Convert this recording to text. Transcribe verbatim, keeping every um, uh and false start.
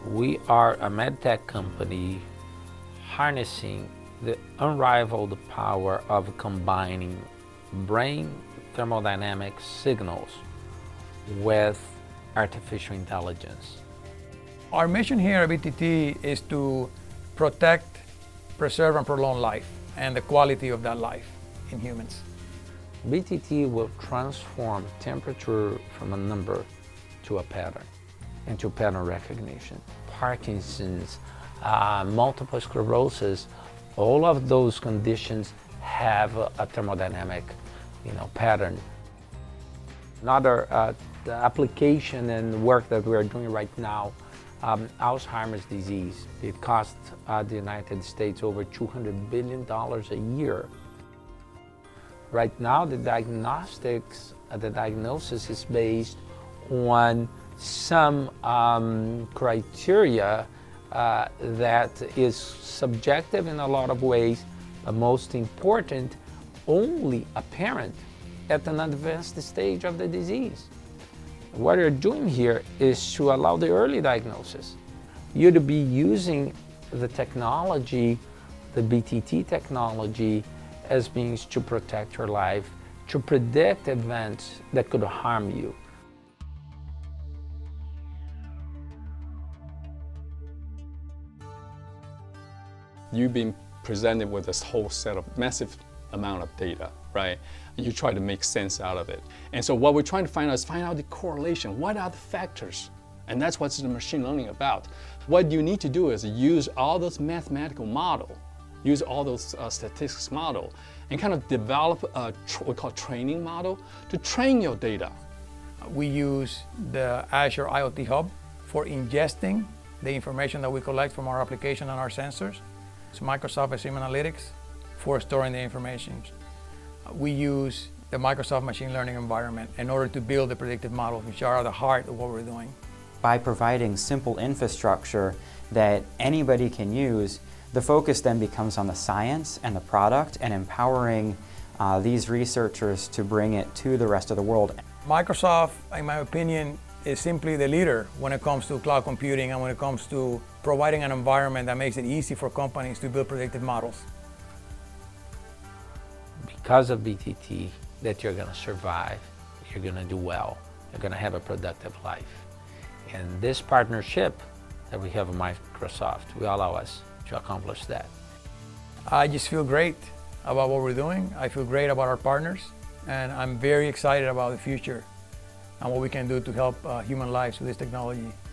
We are a medtech company harnessing the unrivaled power of combining brain thermodynamic signals with artificial intelligence. Our mission here at B T T is to protect, preserve, and prolong life and the quality of that life in humans. B T T will transform temperature from a number to a pattern, into pattern recognition. Parkinson's, uh, multiple sclerosis, all of those conditions have a, a thermodynamic, you know, pattern. Another uh, application and work that we are doing right now, um, Alzheimer's disease. It costs uh, the United States over two hundred billion dollars a year. Right now, the diagnostics, uh, the diagnosis is based on some um, criteria uh, that is subjective in a lot of ways, but most important, only apparent at an advanced stage of the disease. What you're doing here is to allow the early diagnosis. You're to be using the technology, the B T T technology, as means to protect your life, to predict events that could harm you. You've been presented with this whole set of massive amount of data, right? You try to make sense out of it. And so what we're trying to find out is find out the correlation. What are the factors? And that's what the machine learning about. What you need to do is use all those mathematical model, use all those uh, statistics model, and kind of develop a what we call training model to train your data. We use the Azure IoT Hub for ingesting the information that we collect from our application and our sensors. It's Microsoft Azure Analytics for storing the information. We use the Microsoft machine learning environment in order to build the predictive models, which are the heart of what we're doing. By providing simple infrastructure that anybody can use, the focus then becomes on the science and the product and empowering uh, these researchers to bring it to the rest of the world. Microsoft, in my opinion, is simply the leader when it comes to cloud computing and when it comes to providing an environment that makes it easy for companies to build predictive models. Because of B T T, that you're going to survive, you're going to do well, you're going to have a productive life. And this partnership that we have with Microsoft will allow us to accomplish that. I just feel great about what we're doing. I feel great about our partners, and I'm very excited about the future and what we can do to help uh, human lives with this technology.